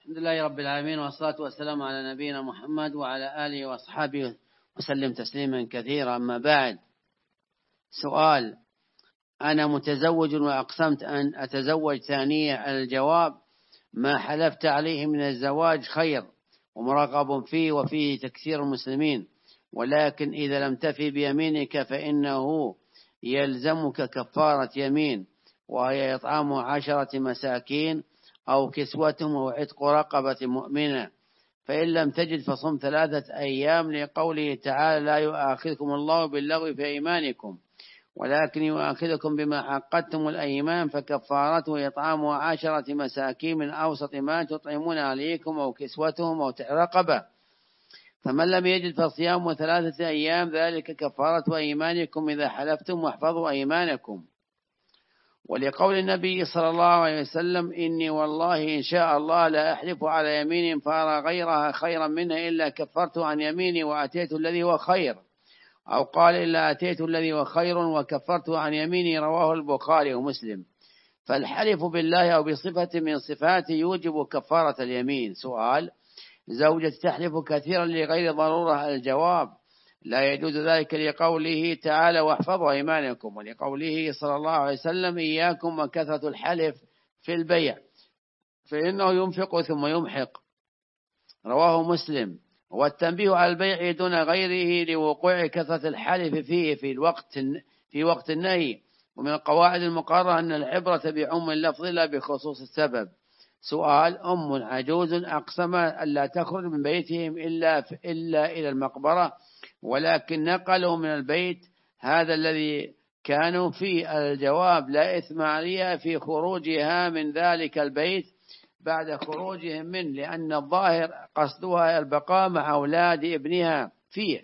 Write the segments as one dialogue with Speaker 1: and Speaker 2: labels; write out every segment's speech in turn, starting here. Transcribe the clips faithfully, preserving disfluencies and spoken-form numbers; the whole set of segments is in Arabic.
Speaker 1: الحمد لله رب العالمين، والصلاة والسلام على نبينا محمد وعلى آله وأصحابه وسلم تسليما كثيرا. أما بعد، سؤال: أنا متزوج وأقسمت أن أتزوج ثانية. الجواب: ما حلفت عليه من الزواج خير ومرغب فيه وفيه تكثير المسلمين، ولكن إذا لم تفي بيمينك فإنه يلزمك كفارة يمين، وهي إطعام عشرة مساكين أو كسوتهم أو عتق رقبة مؤمنة، فإن لم تجد فصم ثلاثة أيام، لقوله تعالى: لا يؤاخذكم الله باللغو في أيمانكم ولكن يؤاخذكم بما عقدتم الأيمان، فكفارته إطعام عشرة مساكين من أوسط ما تطعمون عليكم أو كسوتهم أو رقبة، فمن لم يجد فصيام ثلاثة أيام، ذلك كفارة أيمانكم إذا حلفتم، واحفظوا أيمانكم. ولقول النبي صلى الله عليه وسلم: إني والله إن شاء الله لا أحلف على يمين فأرى غيرها خيرا منها إلا كفرت عن يميني وأتيت الذي هو خير، أو قال: إلا أتيت الذي هو خير وكفرت عن يميني. رواه البخاري ومسلم. فالحلف بالله أو بصفة من صفاته يوجب كفارة اليمين. سؤال: زوجة تحلف كثيرا لغير ضرورة. الجواب: لا يجوز ذلك، لقوله تعالى: واحفظوا أيمانكم، ولقوله صلى الله عليه وسلم: إياكم وكثرة الحلف في البيع فإنه ينفق ثم يمحق. رواه مسلم. والتنبيه على البيع دون غيره لوقوع كثرة الحلف فيه في الوقت في وقت النهي. ومن القواعد المقررة أن العبرة بعموم اللفظ لا بخصوص السبب. سؤال: أم عجوز أقسم ألا تخرج من بيتهم إلا إلا إلى المقبرة، ولكن نقلوا من البيت هذا الذي كانوا فيه. الجواب: لا إثم عليها في خروجها من ذلك البيت بعد خروجهم منه، لأن الظاهر قصدها البقاء مع أولاد ابنها فيه،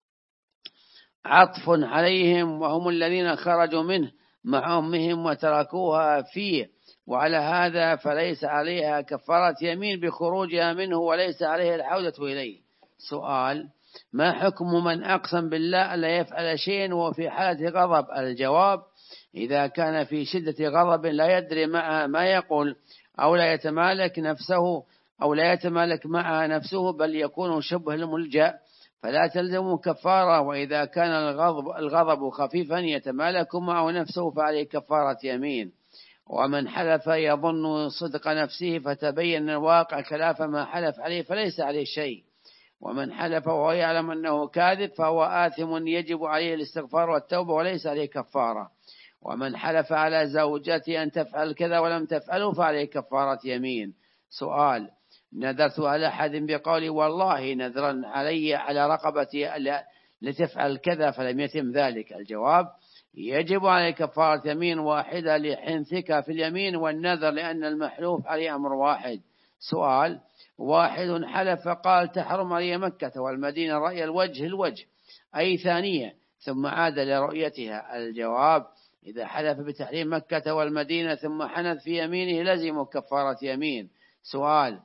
Speaker 1: عطف عليهم وهم الذين خرجوا منه مع أمهم وتركوها فيه، وعلى هذا فليس عليها كفارة يمين بخروجها منه وليس عليها العودة إليه. سؤال: ما حكم من أقسم بالله ألا يفعل شيئا وهو في حالة غضب؟ الجواب: إذا كان في شدة غضب لا يدري معها ما يقول، أو لا يتمالك نفسه أو لا يتمالك معها نفسه، بل يكون شبه الملجأ، فلا تلزم كفارة. وإذا كان الغضب, الغضب خفيفا يتمالك معه نفسه فعليه كفارة يمين. ومن حلف يظن صدق نفسه فتبين الواقع خلاف ما حلف عليه فليس عليه شيء. ومن حلف وهو يعلم أنه كاذب فهو آثم يجب عليه الاستغفار والتوبة وليس عليه كفارة. ومن حلف على زوجته أن تفعل كذا ولم تفعله فعليه كفارة يمين. سؤال: نذرت على أحد بقولي والله نذرا علي على رقبتي لتفعل كذا فلم يتم ذلك. الجواب: يجب عليه كفارة يمين واحدة لحنثك في اليمين والنذر، لأن المحلوف عليه أمر واحد. سؤال: واحد حلف قال تحرم علي مكة والمدينة رأي الوجه الوجه أي ثانية، ثم عاد لرؤيتها. الجواب: إذا حلف بتحريم مكة والمدينة ثم حنث في يمينه لزم كفارة يمين. سؤال: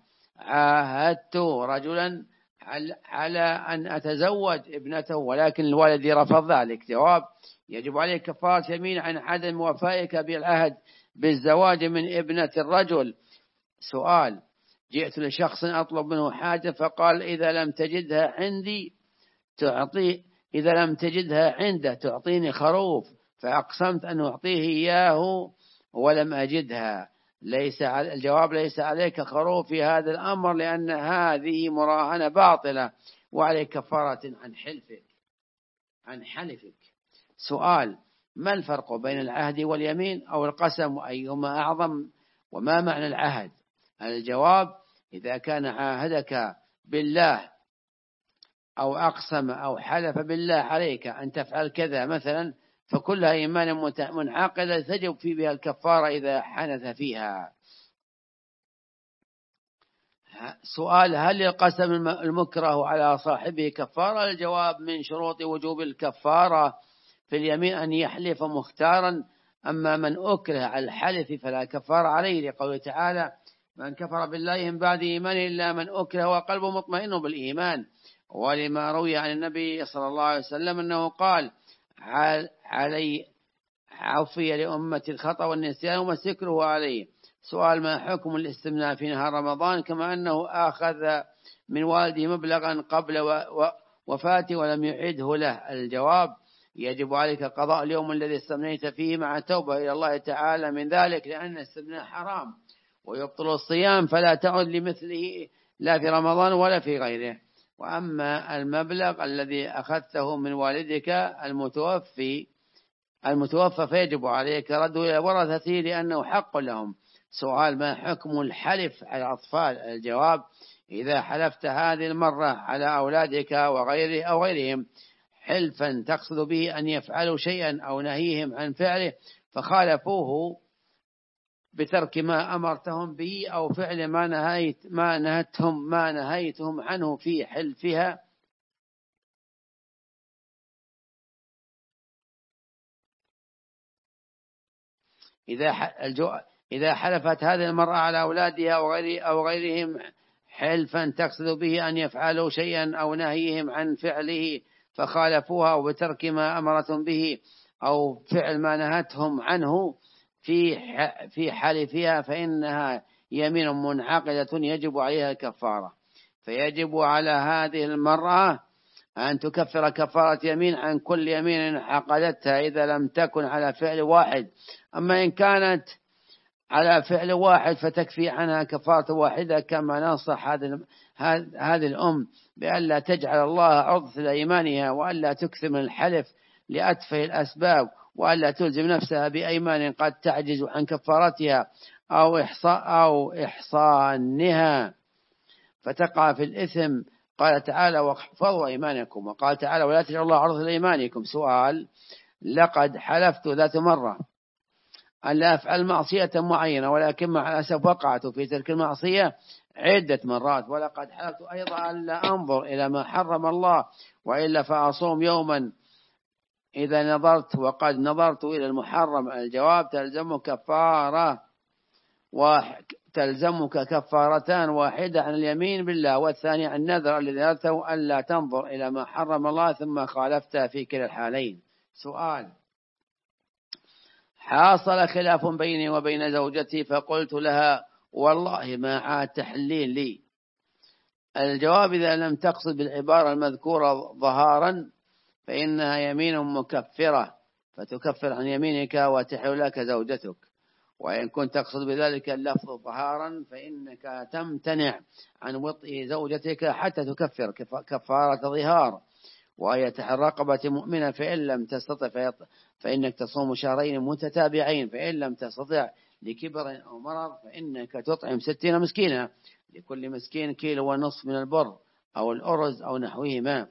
Speaker 1: عاهدت رجلا على أن أتزوج ابنته ولكن الوالد رفض ذلك. جواب: يجب عليه كفارة يمين عن عدم وفائك بالعهد بالزواج من ابنة الرجل. سؤال: جئت لشخص أطلب منه حاجة فقال إذا لم تجدها عندي تعطي إذا لم تجدها عنده تعطيني خروف، فأقسمت أن أعطيه إياه ولم أجدها. ليس الجواب: ليس عليك خروف في هذا الأمر، لأن هذه مراهنة باطلة وعليك كفارة عن حلفك عن حلفك. سؤال: ما الفرق بين العهد واليمين أو القسم، وأيهما أعظم، وما معنى العهد؟ الجواب: إذا كان عاهدك بالله أو أقسم أو حلف بالله عليك أن تفعل كذا مثلا فكلها إيمان منعقدة تجب في بها الكفارة إذا حنث فيها. سؤال: هل القسم المكره على صاحبه كفارة؟ الجواب: من شروط وجوب الكفارة في اليمين أن يحلف مختارا، أما من أكره على الحلف فلا كفارة عليه، لقوله تعالى: من كفر بالله من بعد إيمانه إلا من أكره وقلبه مطمئن بالإيمان. ولما روي عن النبي صلى الله عليه وسلم أنه قال: علي عفي لأمة الخطأ والنسيان وما سكره عليه، سؤال: ما حكم الاستمناء في نهار رمضان كما أنه أخذ من والده مبلغا قبل وفاته ولم يعده له؟ الجواب: يجب عليك قضاء اليوم الذي استمنيت فيه مع توبة إلى الله تعالى من ذلك، لأن الاستمناء حرام ويبطل الصيام، فلا تعد لمثله لا في رمضان ولا في غيره. وأما المبلغ الذي أخذته من والدك المتوفي المتوفى فيجب عليك رده إلى ورثته لأنه حق لهم. سؤال: ما حكم الحلف على الأطفال؟ الجواب: إذا حلفت هذه المرة على أولادك وغيره أو غيرهم حلفا تقصد به أن يفعلوا شيئا أو نهيهم عن فعله فخالفوه بترك ما أمرتهم به أو فعل ما نهيت ما نهتهم ما نهيتهم عنه في حلفها، إذا إذا حلفت هذه المرأة على أولادها وغير أو غيرهم حلفا تقصد به أن يفعلوا شيئا أو نهيهم عن فعله فخالفوها أو بترك ما أمرتهم به أو فعل ما نهتهم عنه في في حلفها فإنها يمين منعقدة يجب عليها الكفارة. فيجب على هذه المرأة أن تكفر كفارة يمين عن كل يمين عقدتها إذا لم تكن على فعل واحد. أما إن كانت على فعل واحد فتكفي عنها كفارة واحدة، كما ننصح هذه الأم بألا تجعل الله عرضة لإيمانها وألا تكثر من الحلف لأتفه الأسباب وألا تلزم نفسها بأيمان قد تعجز عن كفارتها أو إحصاء أو إحصانها فتقع في الإثم. قال تعالى: واحفظوا أيمانكم. وقال تعالى: ولا تجعلوا الله عرضة لإيمانكم. سؤال: لقد حلفت ذات مرة أن لا أفعل معصية معينة، ولكن مع الأسف وقعت في تلك المعصية عدة مرات، ولقد حلفت أيضا أن لا أنظر إلى ما حرم الله وإلا فأصوم يوما إذا نظرت وقد نظرت إلى المحرم. الجواب: تلزم كفارة وتلزمك كفارتان، واحدة عن اليمين بالله والثانية عن النذر الذي نذرته ألا تنظر إلى ما حرم الله ثم خالفت في كلا الحالين. سؤال: حاصل خلاف بيني وبين زوجتي فقلت لها والله ما عاد تحلين لي. الجواب: إذا لم تقصد بالعبارة المذكورة ظهارا فإنها يمين مكفرة فتكفر عن يمينك وتحل لك زوجتك، وإن كنت تقصد بذلك اللفظ ظهارا فإنك تمتنع عن وطئ زوجتك حتى تكفر كفارة ظهار وهي تحرير رقبة مؤمنة، فإن لم تستطع فإنك تصوم شهرين متتابعين، فإن لم تستطع لكبر أو مرض فإنك تطعم ستين مسكينا، لكل مسكين كيلو ونصف من البر أو الأرز أو نحوهما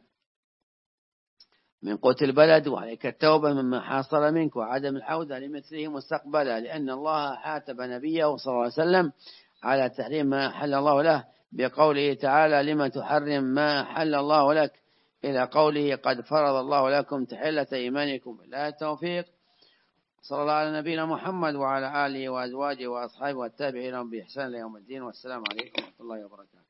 Speaker 1: من قوت البلد، وعليك التوبة مما حاصل منك وعدم العودة لمثله مستقبلا، لأن الله حاتب نبيه صلى الله عليه وسلم على تحريم ما حل الله له بقوله تعالى: لما تحرم ما حل الله لك، إلى قوله: قد فرض الله لكم تحلة إيمانكم. لا التوفيق. صلى الله على نبينا محمد وعلى آله وأزواجه وأصحابه والتابعين بإحسان ليوم الدين، والسلام عليكم ورحمة الله وبركاته.